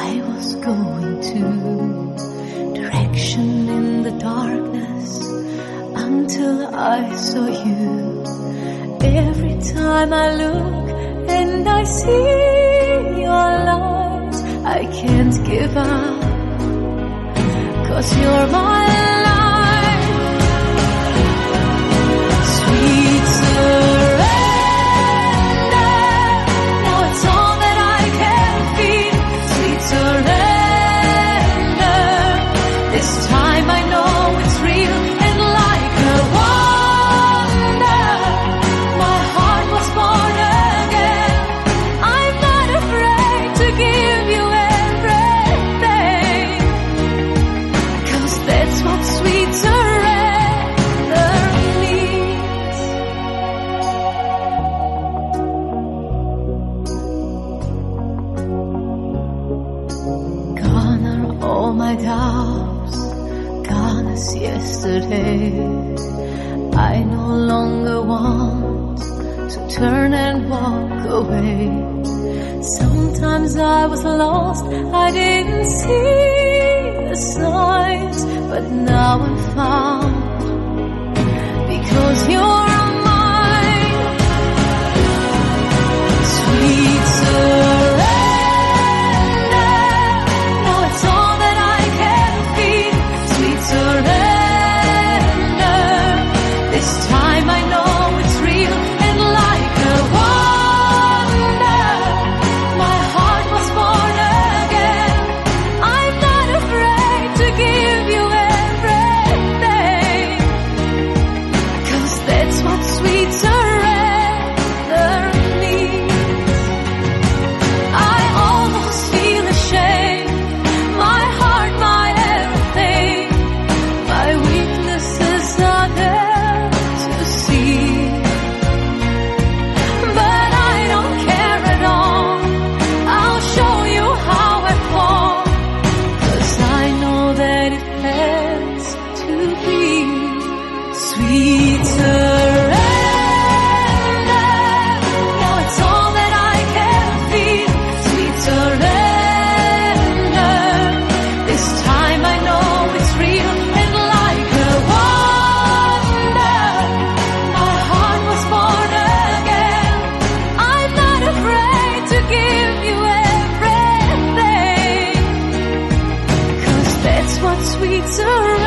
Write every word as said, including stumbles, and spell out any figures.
I was going to direction in the darkness until I saw you. Every time I look and I see your light, I can't give up, 'cause you're my life. Sweet surrender, now it's all that I can feel. Sweet surrender, this time I know it's real, and like a wonder, my heart was born again. I'm not afraid to give you everything, 'cause that's what sweet surrender means. Gone are all my doubts, gone as yesterday. I no longer want to turn and walk away. Sometimes I was lost, I didn't see the signs, but now I'm found, because you're mine. Sweet surrender, now it's all that I can feel. Sweet surrender, this time I know it's real, and like a wonder, my heart was born again. I'm not afraid to give you everything, 'cause that's what sweet surrender means. I almost feel ashamed, my heart, my everything, my weaknesses are there to see. But I don't care at all, I'll show you how I fall, 'cause I know that it has to be. Sweet surrender, now it's all that I can feel. Sweet surrender, this time I know it's real, and like a wonder, my heart was born again. I'm not afraid to give you everything, 'cause that's what sweet surrender